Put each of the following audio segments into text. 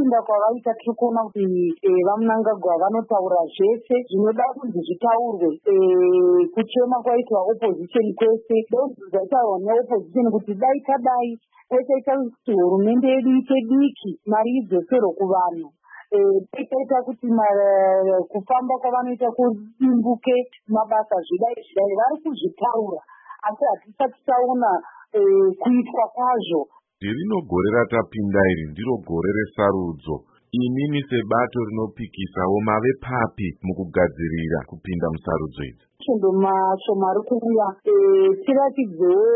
nekupinda kwavaita tiri kuona kuti vaMnangagwa vanotaura zvese zvinoda kunzi zvitaurwe. Kuchema kwaitwa opposition kwese ndozvaitaurwa neopposition kuti dai tadai kwetaita kuti hurumende yedu ite diki, mari idzoserwe kuvanhu. Kwetaita kuti kufamba kwavanoita kudimbuke, mabasa zvidai vari kuzvitaura asi hatisati taona kuitwa kwazvo. Rino gore ratapinda iri ndiro gore resarudzo. Inini sebato rinopikisawo mave papi mukugadzirira kupinda musarudzo idzi? Chendo mashoma ari kuuya tiratidzewo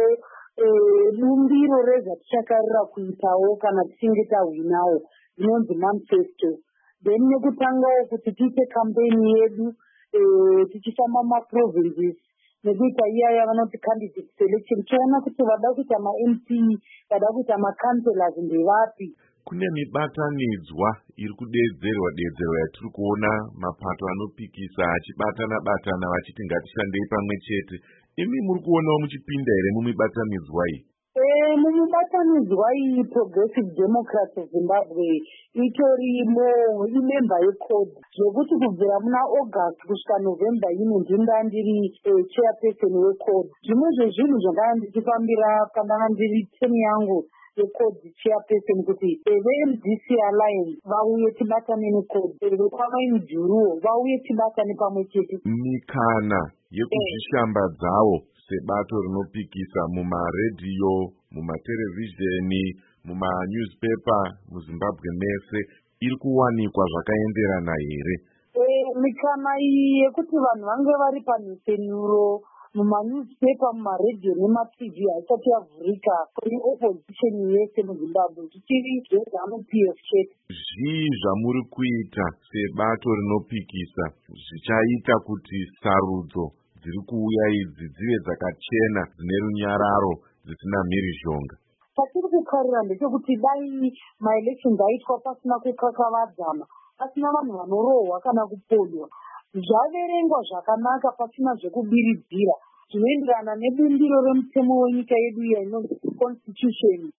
bumbiro rezvatichakarira kuitawo kana tichinge tahwinawo zvinonzi manifesto. Then nekutangawo kuti tiite kampeni yedu tichifamba maprovinces nekuita iyaya vanoti candidate selection, tiona kuti vada kuita ma-MP, vada kuita ma-councillors ndevapi. Kune mibatanidzwa iri kudedzerwa yatiri kuona mapato anopikisa achibatana vachiti ngatishandei pamwe chete. Imi muri kuonawo muchipinda here mumibatanidzwa iyi? Mumibatanidzwa iyi Progressive Democrats of Zimbabwe itorimo imemba yecode zvekuti kubvira muna August kusvika November ino ndinda ndiri chairperson wecode. Zvimwe zvezvinhu zvandanga ndichifambira pandanga ndiri temi yangu yecode chairperson kuti veMDC Alliance vauye tibatane necode, vekwavainjuruwo vauye tibatane pamwe chete. Mikana yekuzvishambadzawo sebato rinopikisa mumaredhiyo, mumatherevhizheni, mumanewspaper muZimbabwe mese iri kuwanikwa zvakaenderana here? Mikana iyi yekuti vanhu vange vari panhepfenuro mumanewspaper, mumaredhiyo nematv haisati yavhurika kune opposition yese muZimbabwe, zvichiri zveZANU-PF chete. Zvii zvamuri kuita sebato rinopikisa zvichaita kuti sarudzo dziri kuuya idzi dzive dzakachena, dzine runyararo, dzisina mhirizhonga? Patiri kukarira ndechekuti dai maelection aitwa pasina kukakavadzana, pasina vanhu vanorohwa kana kupondwa, zvaverengwa zvakanaka pasina zvekubiridzira, zvinoenderana nebumbiro remutemo wenyika yedu iya inonzi constitution.